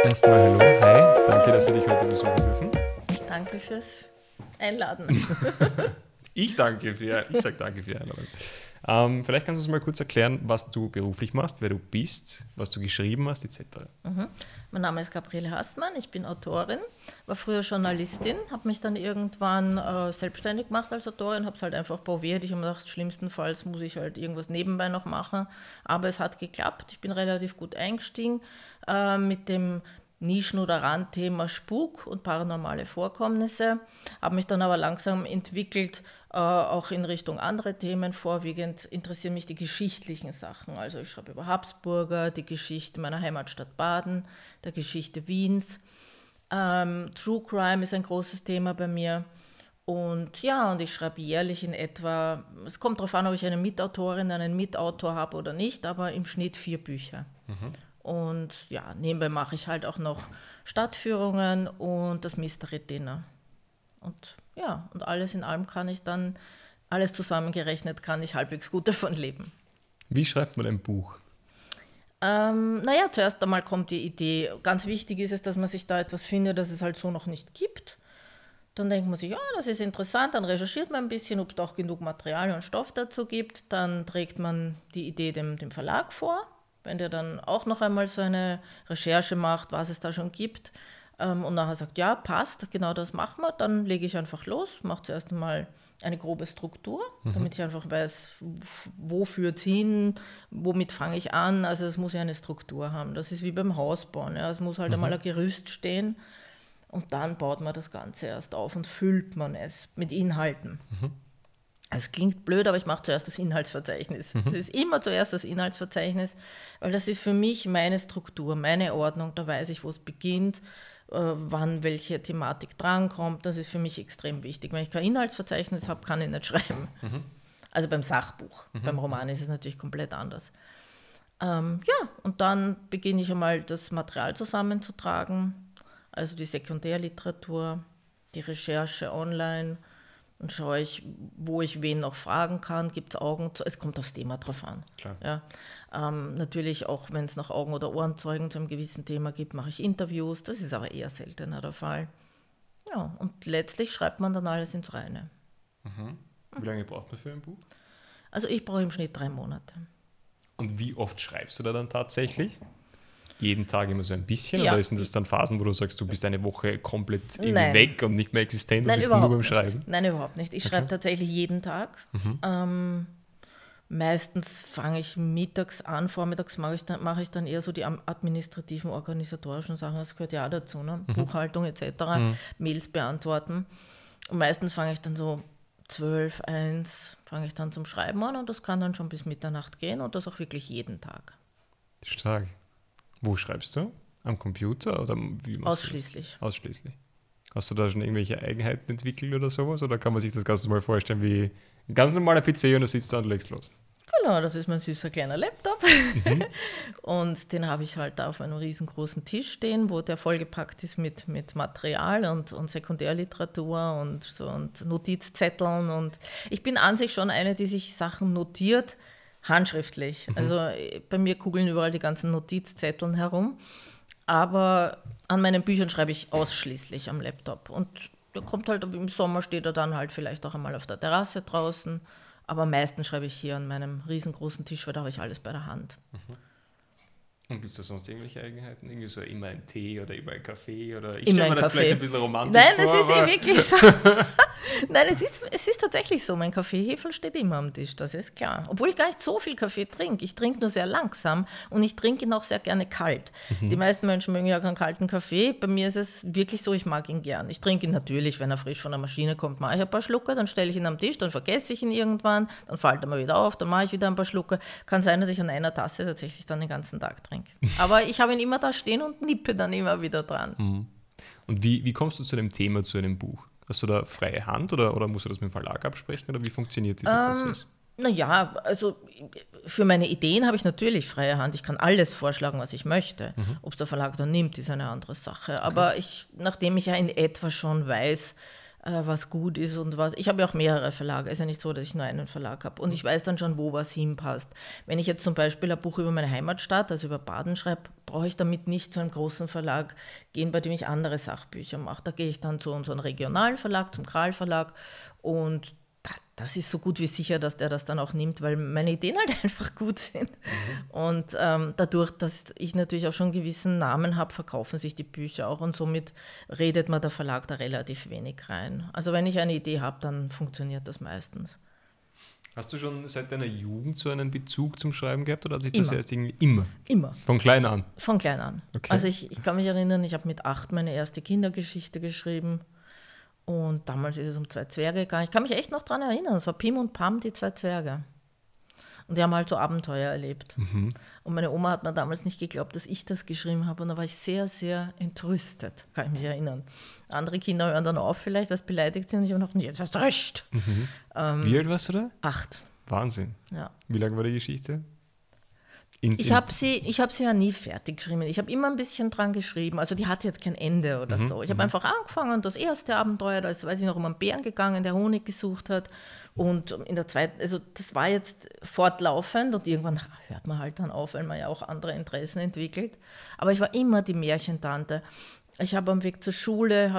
Erstmal hallo, hi, danke, dass wir dich heute besuchen dürfen. Danke fürs Einladen. Ich sage danke für die Einladung. Vielleicht kannst du uns mal kurz erklären, was du beruflich machst, wer du bist, was du geschrieben hast, etc. Mein Name ist Gabriele Haßmann, ich bin Autorin, war früher Journalistin, habe mich dann irgendwann selbstständig gemacht als Autorin, habe es halt einfach probiert. Ich habe mir gedacht, schlimmstenfalls muss ich halt irgendwas nebenbei noch machen, aber es hat geklappt. Ich bin relativ gut eingestiegen mit dem Nischen- oder Randthema Spuk und paranormale Vorkommnisse, habe mich dann aber langsam entwickelt, auch in Richtung andere Themen. Vorwiegend interessieren mich die geschichtlichen Sachen. Also ich schreibe über Habsburger, die Geschichte meiner Heimatstadt Baden, der Geschichte Wiens. True Crime ist ein großes Thema bei mir. Und ja, und ich schreibe jährlich in etwa, es kommt darauf an, ob ich eine Mitautorin, einen Mitautor habe oder nicht, aber im Schnitt 4 Bücher. Und ja, nebenbei mache ich halt auch noch Stadtführungen und das Mystery Dinner. Und ja, und alles in allem kann ich dann, alles zusammengerechnet, kann ich halbwegs gut davon leben. Wie schreibt man ein Buch? Naja, zuerst einmal kommt die Idee. Ganz wichtig ist es, dass man sich da etwas findet, das es halt so noch nicht gibt. Dann denkt man sich, ja, das ist interessant, dann recherchiert man ein bisschen, ob es auch genug Material und Stoff dazu gibt. Dann trägt man die Idee dem Verlag vor. Wenn der dann auch noch einmal so eine Recherche macht, was es da schon gibt und nachher sagt, ja, passt, genau das machen wir, dann lege ich einfach los, mache zuerst einmal eine grobe Struktur, damit ich einfach weiß, wo führt es hin, womit fange ich an. Also es muss ja eine Struktur haben. Das ist wie beim Hausbauen. Ja. Es muss halt einmal ein Gerüst stehen und dann baut man das Ganze erst auf und füllt man es mit Inhalten. Es klingt blöd, aber ich mache zuerst das Inhaltsverzeichnis. Das ist immer zuerst das Inhaltsverzeichnis, weil das ist für mich meine Struktur, meine Ordnung. Da weiß ich, wo es beginnt, wann welche Thematik drankommt. Das ist für mich extrem wichtig. Wenn ich kein Inhaltsverzeichnis habe, kann ich nicht schreiben. Also beim Sachbuch. Beim Roman ist es natürlich komplett anders. Ja, und dann beginne ich einmal das Material zusammenzutragen, also die Sekundärliteratur, die Recherche online. Und schaue ich, wo ich wen noch fragen kann, gibt es Augen, es kommt aufs Thema drauf an. Klar. Ja. Natürlich auch, wenn es noch Augen- oder Ohrenzeugen zu einem gewissen Thema gibt, mache ich Interviews, das ist aber eher seltener der Fall. Ja, und letztlich schreibt man dann alles ins Reine. Wie lange braucht man für ein Buch? Also ich brauche im Schnitt 3 Monate. Und wie oft schreibst du da dann tatsächlich? Jeden Tag immer so ein bisschen? Ja. Oder sind das dann Phasen, wo du sagst, du bist eine Woche komplett irgendwie Nein. weg und nicht mehr existent und Nein, bist nur überhaupt beim nicht. Schreiben? Nein, überhaupt nicht. Ich schreibe tatsächlich jeden Tag. Meistens fange ich mittags an, vormittags mache ich dann eher so die administrativen, organisatorischen Sachen, das gehört ja auch dazu, ne? Buchhaltung etc., Mails beantworten. Und meistens fange ich dann so 12, 1, fange ich dann zum Schreiben an und das kann dann schon bis Mitternacht gehen und das auch wirklich jeden Tag. Stark. Wo schreibst du? Am Computer oder wie machst Ausschließlich. du das? Ausschließlich. Hast du da schon irgendwelche Eigenheiten entwickelt oder sowas? Oder kann man sich das Ganze mal vorstellen wie ein ganz normaler PC und du sitzt da und legst los? Genau, das ist mein süßer kleiner Laptop. Und den habe ich halt da auf einem riesengroßen Tisch stehen, wo der vollgepackt ist mit Material und Sekundärliteratur und Notizzetteln. Und ich bin an sich schon eine, die sich Sachen notiert, handschriftlich. Also bei mir kugeln überall die ganzen Notizzetteln herum. Aber an meinen Büchern schreibe ich ausschließlich am Laptop. Und der kommt halt, im Sommer steht er dann halt vielleicht auch einmal auf der Terrasse draußen. Aber meistens schreibe ich hier an meinem riesengroßen Tisch, weil da habe ich alles bei der Hand. Und gibt es da sonst irgendwelche Eigenheiten? Irgendwie so immer ein Tee oder immer ein Kaffee? Oder ich Immer stelle mir ein das Kaffee. vielleicht ein bisschen romantisch Nein, vor. es ist aber wirklich so. Nein, es ist tatsächlich so. Mein Kaffeeheferl steht immer am Tisch, das ist klar. Obwohl ich gar nicht so viel Kaffee trinke. Ich trinke nur sehr langsam und ich trinke ihn auch sehr gerne kalt. Die meisten Menschen mögen ja keinen kalten Kaffee. Bei mir ist es wirklich so, ich mag ihn gern. Ich trinke ihn natürlich, wenn er frisch von der Maschine kommt, mache ich ein paar Schlucke, dann stelle ich ihn am Tisch, dann vergesse ich ihn irgendwann, dann fällt er mal wieder auf, dann mache ich wieder ein paar Schlucke. Kann sein, dass ich an einer Tasse tatsächlich dann den ganzen Tag trinke. Aber ich habe ihn immer da stehen und nippe dann immer wieder dran. Und wie kommst du zu dem Thema, zu einem Buch? Hast du da freie Hand oder musst du das mit dem Verlag absprechen oder wie funktioniert dieser Prozess? Naja, also für meine Ideen habe ich natürlich freie Hand. Ich kann alles vorschlagen, was ich möchte. Ob es der Verlag dann nimmt, ist eine andere Sache. Aber nachdem ich ja in etwa schon weiß, was gut ist und was. Ich habe ja auch mehrere Verlage. Es ist ja nicht so, dass ich nur einen Verlag habe. Und ich weiß dann schon, wo was hinpasst. Wenn ich jetzt zum Beispiel ein Buch über meine Heimatstadt, also über Baden schreibe, brauche ich damit nicht zu einem großen Verlag gehen, bei dem ich andere Sachbücher mache. Da gehe ich dann zu unserem regionalen Verlag, zum Kral Verlag, und das ist so gut wie sicher, dass der das dann auch nimmt, weil meine Ideen halt einfach gut sind. Und dadurch, dass ich natürlich auch schon einen gewissen Namen habe, verkaufen sich die Bücher auch, und somit redet mir der Verlag da relativ wenig rein. Also wenn ich eine Idee habe, dann funktioniert das meistens. Hast du schon seit deiner Jugend so einen Bezug zum Schreiben gehabt, oder hat sich das Immer. erst irgendwie immer? Immer. Von klein an? Von klein an. Okay. Also ich kann mich erinnern, ich habe mit 8 meine erste Kindergeschichte geschrieben. Und damals ist es um 2 Zwerge gegangen. Ich kann mich echt noch daran erinnern. Es war Pim und Pam, die 2 Zwerge. Und die haben halt so Abenteuer erlebt. Und meine Oma hat mir damals nicht geglaubt, dass ich das geschrieben habe. Und da war ich sehr, sehr entrüstet, kann ich mich erinnern. Andere Kinder hören dann auf vielleicht, weil sie beleidigt sind. Und ich habe noch, jetzt hast du recht. Wie alt warst du da? 8. Wahnsinn. Ja. Wie lange war die Geschichte? Ich habe sie ja nie fertig geschrieben. Ich habe immer ein bisschen dran geschrieben. Also die hatte jetzt kein Ende oder so. Ich habe einfach angefangen, das erste Abenteuer, da ist, weiß ich noch, um einen Bären gegangen, der Honig gesucht hat. Und in der zweiten, also das war jetzt fortlaufend, und irgendwann hört man halt dann auf, weil man ja auch andere Interessen entwickelt. Aber ich war immer die Märchentante. Ich habe am Weg zur Schule,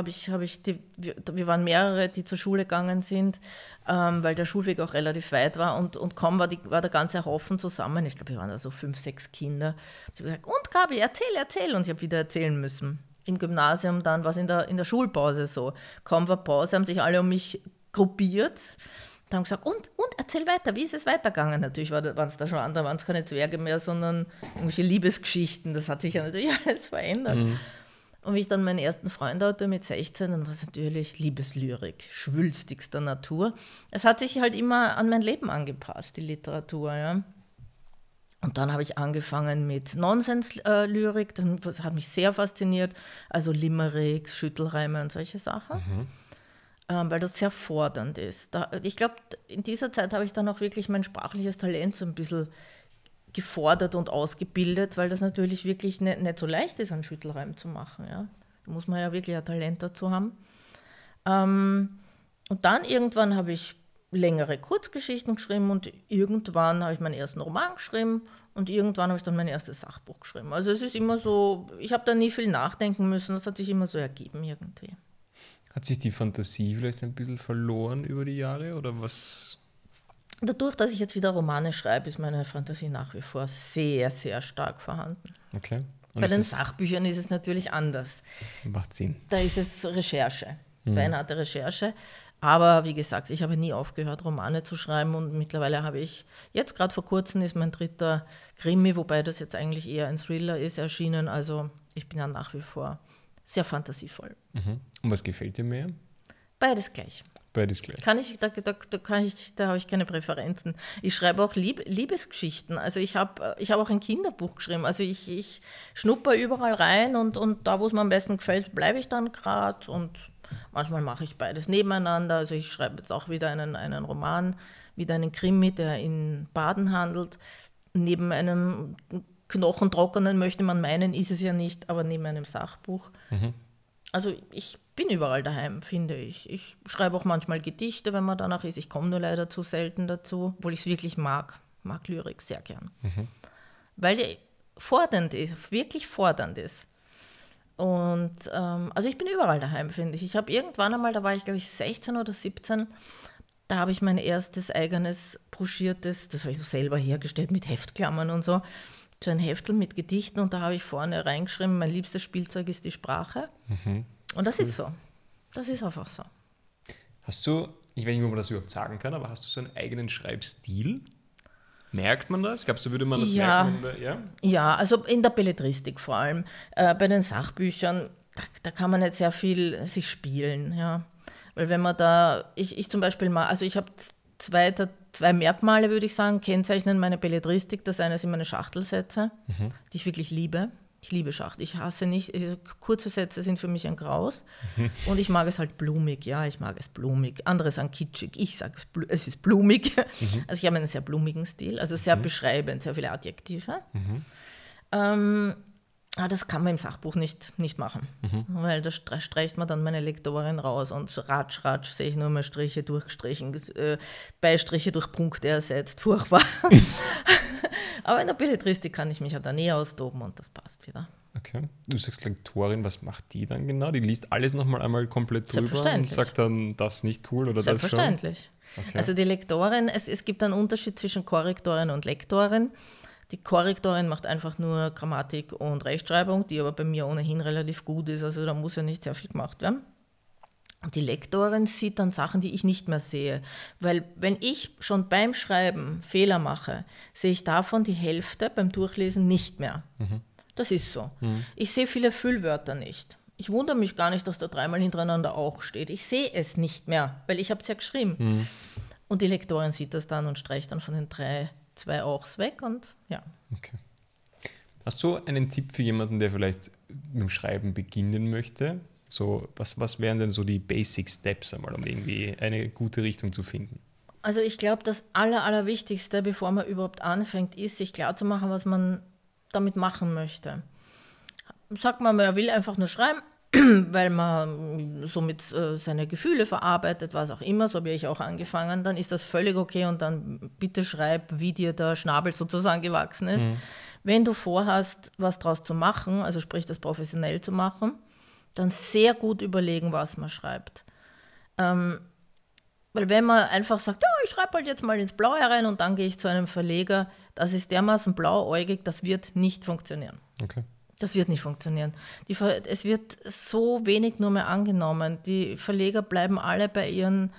wir waren mehrere, die zur Schule gegangen sind, weil der Schulweg auch relativ weit war, und kaum war der ganze Haufen zusammen. Ich glaube, wir waren da so 5, 6 Kinder. Ich habe gesagt, und Gabi, erzähl. Und ich habe wieder erzählen müssen. Im Gymnasium dann war es in der Schulpause so. Kaum war Pause, haben sich alle um mich gruppiert. Da haben gesagt, und erzähl weiter, wie ist es weitergegangen? Natürlich waren es da schon andere, waren es keine Zwerge mehr, sondern irgendwelche Liebesgeschichten. Das hat sich ja natürlich alles verändert. Und wie ich dann meinen ersten Freund hatte mit 16, dann war es natürlich Liebeslyrik, schwülstigster Natur. Es hat sich halt immer an mein Leben angepasst, die Literatur. Ja. Und dann habe ich angefangen mit Nonsenslyrik, das hat mich sehr fasziniert, also Limericks, Schüttelreime und solche Sachen, weil das sehr fordernd ist. Ich glaube, in dieser Zeit habe ich dann auch wirklich mein sprachliches Talent so ein bisschen gefordert und ausgebildet, weil das natürlich wirklich nicht so leicht ist, einen Schüttelreim zu machen. Ja. Da muss man ja wirklich ein Talent dazu haben. Und dann irgendwann habe ich längere Kurzgeschichten geschrieben, und irgendwann habe ich meinen ersten Roman geschrieben, und irgendwann habe ich dann mein erstes Sachbuch geschrieben. Also es ist immer so, ich habe da nie viel nachdenken müssen, das hat sich immer so ergeben irgendwie. Hat sich die Fantasie vielleicht ein bisschen verloren über die Jahre, oder was? Dadurch, dass ich jetzt wieder Romane schreibe, ist meine Fantasie nach wie vor sehr, sehr stark vorhanden. Okay. Und Bei den Sachbüchern ist es natürlich anders. Macht Sinn. Da ist es Recherche, beinharte Recherche. Aber wie gesagt, ich habe nie aufgehört, Romane zu schreiben, und mittlerweile habe ich, jetzt gerade vor kurzem ist mein 3. Krimi, wobei das jetzt eigentlich eher ein Thriller ist, erschienen. Also ich bin ja nach wie vor sehr fantasievoll. Und was gefällt dir mehr? Beides gleich. Beides gleich. Da habe ich keine Präferenzen. Ich schreibe auch Liebesgeschichten. Also ich habe auch ein Kinderbuch geschrieben. Also ich schnupper überall rein, und da, wo es mir am besten gefällt, bleibe ich dann gerade, und manchmal mache ich beides nebeneinander. Also ich schreibe jetzt auch wieder einen Roman, wieder einen Krimi, der in Baden handelt. Neben einem knochentrockenen, möchte man meinen, ist es ja nicht, aber neben einem Sachbuch. Also ich bin überall daheim, finde ich. Ich schreibe auch manchmal Gedichte, wenn man danach ist. Ich komme nur leider zu selten dazu, obwohl ich es wirklich mag. Mag Lyrik sehr gern. Weil die fordernd ist, wirklich fordernd ist. Und also ich bin überall daheim, finde ich. Ich habe irgendwann einmal, da war ich glaube ich 16 oder 17, da habe ich mein erstes eigenes broschiertes, das habe ich so selber hergestellt mit Heftklammern und so, so ein Heftel mit Gedichten, und da habe ich vorne reingeschrieben, mein liebstes Spielzeug ist die Sprache. Und das ist so. Das ist einfach so. Hast du, ich weiß nicht, ob man das überhaupt sagen kann, aber hast du so einen eigenen Schreibstil? Merkt man das? Glaubst du, würde man das merken? Ja, also in der Belletristik vor allem. Bei den Sachbüchern, da kann man nicht sehr viel sich spielen. Ja. Weil wenn man da, ich zum Beispiel mal, also ich habe zwei Merkmale, würde ich sagen, kennzeichnen meine Belletristik. Das eine sind meine Schachtelsätze, die ich wirklich liebe. Ich liebe Schachtel. Ich hasse nicht, kurze Sätze sind für mich ein Graus. Und ich mag es halt blumig, ja, ich mag es blumig. Andere sagen kitschig, ich sage es ist blumig. Also ich habe einen sehr blumigen Stil, also sehr beschreibend, sehr viele Adjektive. Das kann man im Sachbuch nicht machen, weil da streicht man dann meine Lektorin raus und ratsch, sehe ich nur mal Striche durchgestrichen, Beistriche durch Punkte ersetzt, furchtbar. Aber in der Belletristik kann ich mich ja da nie austoben und das passt wieder. Okay. Du sagst Lektorin, was macht die dann genau? Die liest alles nochmal einmal komplett drüber und sagt dann, das nicht cool oder das schon? Selbstverständlich. Okay. Also die Lektorin, es gibt einen Unterschied zwischen Korrektorin und Lektorin. Die Korrektorin macht einfach nur Grammatik und Rechtschreibung, die aber bei mir ohnehin relativ gut ist, also da muss ja nicht sehr viel gemacht werden. Und die Lektorin sieht dann Sachen, die ich nicht mehr sehe. Weil wenn ich schon beim Schreiben Fehler mache, sehe ich davon die Hälfte beim Durchlesen nicht mehr. Das ist so. Ich sehe viele Füllwörter nicht. Ich wundere mich gar nicht, dass da 3-mal hintereinander auch steht. Ich sehe es nicht mehr, weil ich habe es ja geschrieben. Und die Lektorin sieht das dann und streicht dann von den 2 Auchs weg und ja. Okay. Hast du einen Tipp für jemanden, der vielleicht mit dem Schreiben beginnen möchte? So, was wären denn so die Basic Steps einmal, um irgendwie eine gute Richtung zu finden? Also ich glaube, das Allerwichtigste, bevor man überhaupt anfängt, ist, sich klar zu machen, was man damit machen möchte. Sagt man will einfach nur schreiben, weil man somit seine Gefühle verarbeitet, was auch immer, so habe ich auch angefangen, dann ist das völlig okay und dann bitte schreib, wie dir der Schnabel sozusagen gewachsen ist. Wenn du vorhast, was draus zu machen, also sprich das professionell zu machen, dann sehr gut überlegen, was man schreibt. Weil wenn man einfach sagt, ja, ich schreibe halt jetzt mal ins Blaue rein und dann gehe ich zu einem Verleger, das ist dermaßen blauäugig, das wird nicht funktionieren. Okay. Das wird nicht funktionieren. Es wird so wenig nur mehr angenommen. Die Verleger bleiben alle bei ihren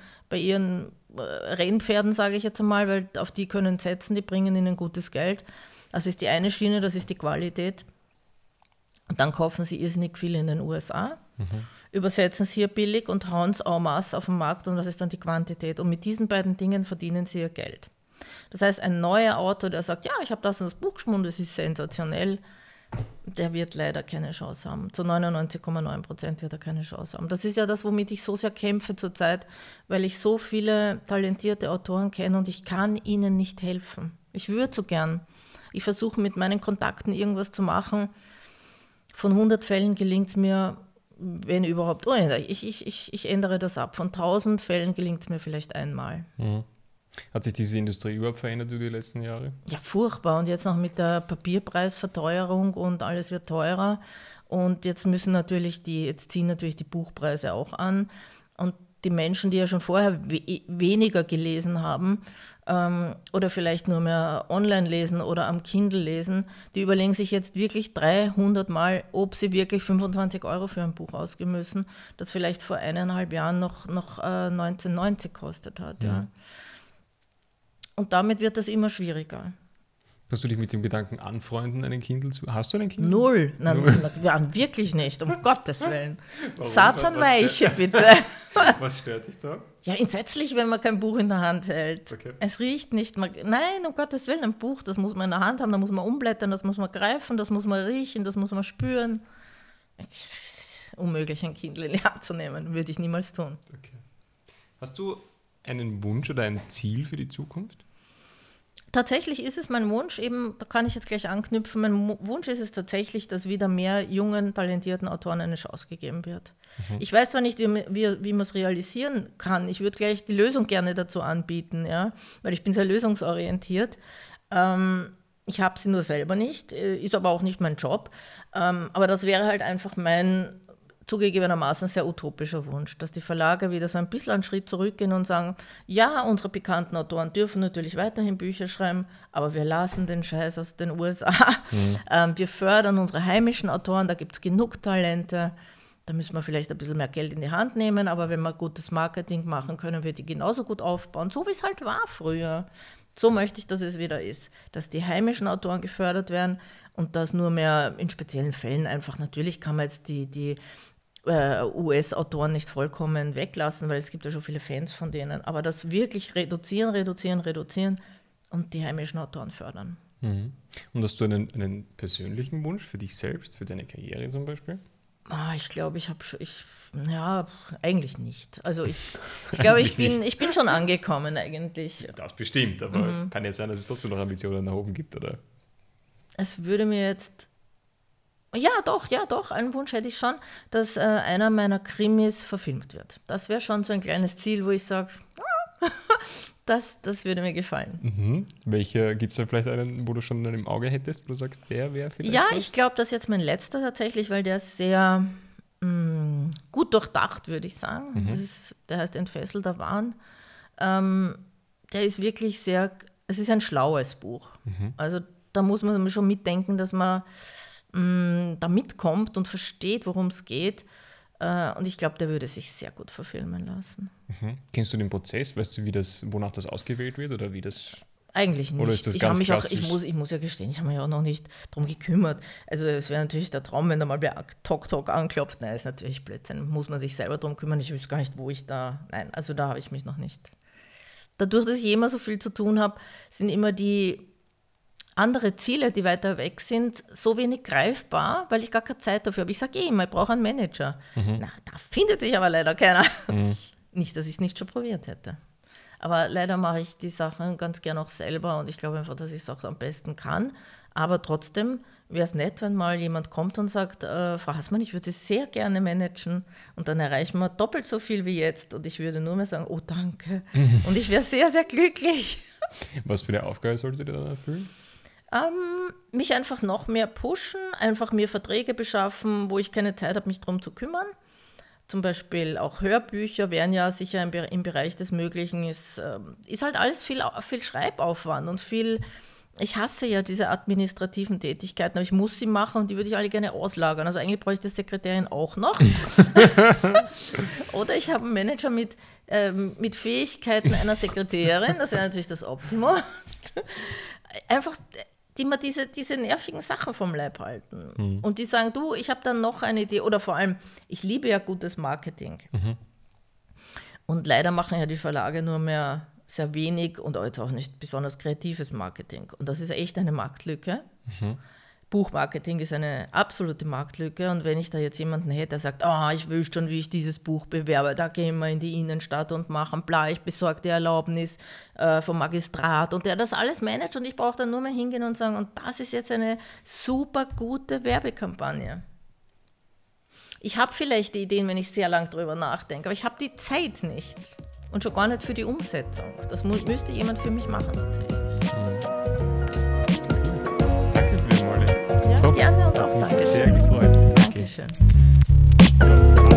Rennpferden, sage ich jetzt einmal, weil auf die können setzen, die bringen ihnen gutes Geld. Das ist die eine Schiene, das ist die Qualität. Und dann kaufen sie irrsinnig viel in den USA, übersetzen es hier billig und hauen es en masse auf den Markt und das ist dann die Quantität. Und mit diesen beiden Dingen verdienen sie ihr Geld. Das heißt, ein neuer Autor, der sagt, ja, ich habe das und das Buch geschrieben, das ist sensationell, der wird leider keine Chance haben. Zu 99,9% wird er keine Chance haben. Das ist ja das, womit ich so sehr kämpfe zurzeit, weil ich so viele talentierte Autoren kenne und ich kann ihnen nicht helfen. Ich würde so gern. Ich versuche mit meinen Kontakten irgendwas zu machen. Von 100 Fällen gelingt es mir, wenn überhaupt, ich ändere das ab. Von 1000 Fällen gelingt es mir vielleicht einmal. Hat sich diese Industrie überhaupt verändert über die letzten Jahre? Ja, furchtbar. Und jetzt noch mit der Papierpreisverteuerung und alles wird teurer. Und jetzt ziehen natürlich die Buchpreise auch an. Und die Menschen, die ja schon vorher weniger gelesen haben oder vielleicht nur mehr online lesen oder am Kindle lesen, die überlegen sich jetzt wirklich 300 Mal, ob sie wirklich 25 € für ein Buch ausgeben müssen, das vielleicht vor 1,5 Jahren noch 19,90 gekostet hat. Ja. Und damit wird das immer schwieriger. Hast du dich mit dem Gedanken anfreunden, einen Kindle zu... Hast du einen Kindle? Null. Nein, wirklich nicht, um Gottes Willen. Warum? Satan weiche, bitte. Was stört dich da? Ja, entsetzlich, wenn man kein Buch in der Hand hält. Okay. Es riecht nicht. Nein, um Gottes Willen, ein Buch, das muss man in der Hand haben, da muss man umblättern, das muss man greifen, das muss man riechen, das muss man spüren. Es ist unmöglich, ein Kindle in die Hand zu nehmen. Würde ich niemals tun. Okay. Hast du einen Wunsch oder ein Ziel für die Zukunft? Tatsächlich ist es mein Wunsch, eben, da kann ich jetzt gleich anknüpfen, mein Wunsch ist es tatsächlich, dass wieder mehr jungen, talentierten Autoren eine Chance gegeben wird. Ich weiß zwar nicht, wie man es realisieren kann, ich würde gleich die Lösung gerne dazu anbieten, ja, weil ich bin sehr lösungsorientiert. Ich habe sie nur selber nicht, ist aber auch nicht mein Job, aber das wäre halt einfach mein zugegebenermaßen sehr utopischer Wunsch, dass die Verlage wieder so ein bisschen einen Schritt zurückgehen und sagen, ja, unsere bekannten Autoren dürfen natürlich weiterhin Bücher schreiben, aber wir lassen den Scheiß aus den USA. Wir fördern unsere heimischen Autoren, da gibt es genug Talente, da müssen wir vielleicht ein bisschen mehr Geld in die Hand nehmen, aber wenn wir gutes Marketing machen, können wir die genauso gut aufbauen, so wie es halt war früher. So möchte ich, dass es wieder ist, dass die heimischen Autoren gefördert werden und dass nur mehr in speziellen Fällen einfach, natürlich kann man jetzt die US-Autoren nicht vollkommen weglassen, weil es gibt ja schon viele Fans von denen, aber das wirklich reduzieren und die heimischen Autoren fördern. Und hast du einen persönlichen Wunsch für dich selbst, für deine Karriere zum Beispiel? Ich glaube, eigentlich nicht. Also ich glaube, ich bin schon angekommen eigentlich. Ja, das bestimmt, aber kann ja sein, dass es trotzdem noch Ambitionen nach oben gibt, oder? Es würde mir jetzt Ja, doch. Einen Wunsch hätte ich schon, dass einer meiner Krimis verfilmt wird. Das wäre schon so ein kleines Ziel, wo ich sage, das würde mir gefallen. Mhm. Welcher, gibt es da vielleicht einen, wo du schon im Auge hättest, wo du sagst, der wäre vielleicht Ja, was? ich glaube, das ist jetzt mein letzter tatsächlich, weil der ist sehr gut durchdacht, würde ich sagen. Der heißt Entfesselter Wahn. Der ist wirklich es ist ein schlaues Buch. Also da muss man schon mitdenken, dass man da mitkommt und versteht, worum es geht. Und ich glaube, der würde sich sehr gut verfilmen lassen. Kennst du den Prozess? Weißt du, wonach das ausgewählt wird oder wie das? Eigentlich nicht. Oder ist das Ich ganz habe mich auch, klassisch? ich muss ja gestehen, ich habe mich auch noch nicht darum gekümmert. Also es wäre natürlich der Traum, wenn da mal wer Tok anklopft. Nein, ist natürlich Blödsinn. Muss man sich selber darum kümmern. Ich wüsste gar nicht, wo ich da... Nein, also da habe ich mich noch nicht. Dadurch, dass ich immer so viel zu tun habe, sind immer die andere Ziele, die weiter weg sind, so wenig greifbar, weil ich gar keine Zeit dafür habe. Ich sage immer, ich brauche einen Manager. Na, da findet sich aber leider keiner. Nicht, dass ich es nicht schon probiert hätte. Aber leider mache ich die Sachen ganz gern auch selber und ich glaube einfach, dass ich es auch am besten kann. Aber trotzdem wäre es nett, wenn mal jemand kommt und sagt, Frau Haßmann, ich würde Sie sehr gerne managen und dann erreichen wir doppelt so viel wie jetzt und ich würde nur mehr sagen, oh danke. Und ich wäre sehr, sehr glücklich. Was für eine Aufgabe solltet ihr dann erfüllen? Mich einfach noch mehr pushen, einfach mir Verträge beschaffen, wo ich keine Zeit habe, mich darum zu kümmern. Zum Beispiel auch Hörbücher wären ja sicher im Bereich des Möglichen. Ist halt alles viel Schreibaufwand und viel. Ich hasse ja diese administrativen Tätigkeiten, aber ich muss sie machen und die würde ich alle gerne auslagern. Also eigentlich bräuchte ich Sekretärin auch noch. Oder ich habe einen Manager mit Fähigkeiten einer Sekretärin, das wäre natürlich das Optimum. Einfach, die mir diese nervigen Sachen vom Leib halten. Und die sagen, du, ich habe dann noch eine Idee. Oder vor allem, ich liebe ja gutes Marketing. Und leider machen ja die Verlage nur mehr sehr wenig und jetzt auch nicht besonders kreatives Marketing. Und das ist echt eine Marktlücke. Buchmarketing ist eine absolute Marktlücke. Und wenn ich da jetzt jemanden hätte, der sagt, ich wüsste schon, wie ich dieses Buch bewerbe, da gehen wir in die Innenstadt und machen ich besorge die Erlaubnis vom Magistrat und der das alles managt und ich brauche dann nur mehr hingehen und sagen, und das ist jetzt eine super gute Werbekampagne. Ich habe vielleicht die Ideen, wenn ich sehr lang drüber nachdenke, aber ich habe die Zeit nicht. Und schon gar nicht für die Umsetzung. Das müsste jemand für mich machen tatsächlich. Danke für den Molly. Ja, Top. gerne und auch Hat mich danke. sehr gefreut. Dankeschön.